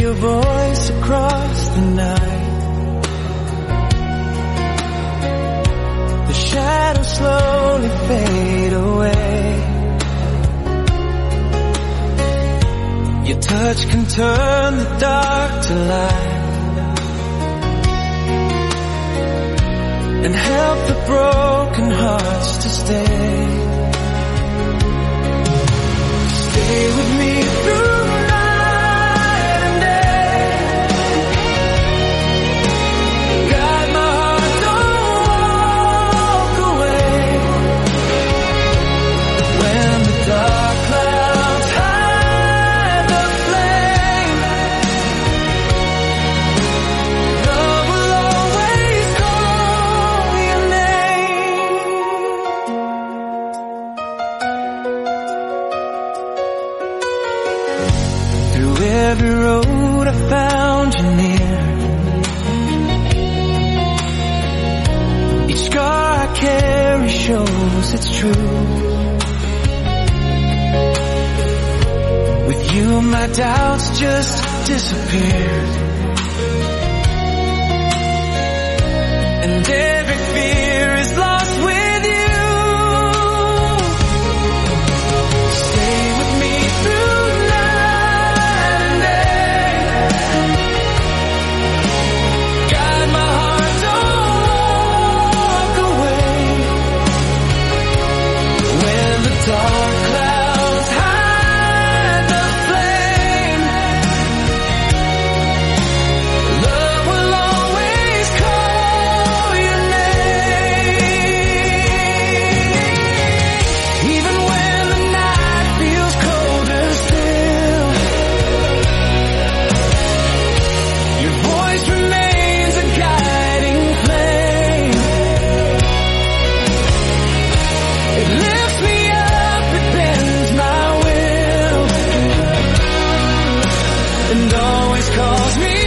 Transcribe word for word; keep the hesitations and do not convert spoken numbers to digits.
your voice across the night. The shadows slowly fade away. Your touch can turn the dark to light and help the broken hearts to stay. Stay with me through night and day. Guide my heart, don't walk away. When the dark clouds hide the flame, love will always call your name. Through every road I found you near. Each scar I carry shows it's true. With you my doubts just disappeared, and every fear is lost with you. Stay with me through night and day. Guide my heart, don't walk away. When the dark clouds hide the flame, love will always call your name. Even when the night feels colder still, your voice remains a guiding flame. It lifts me up, it bends my will, and always calls me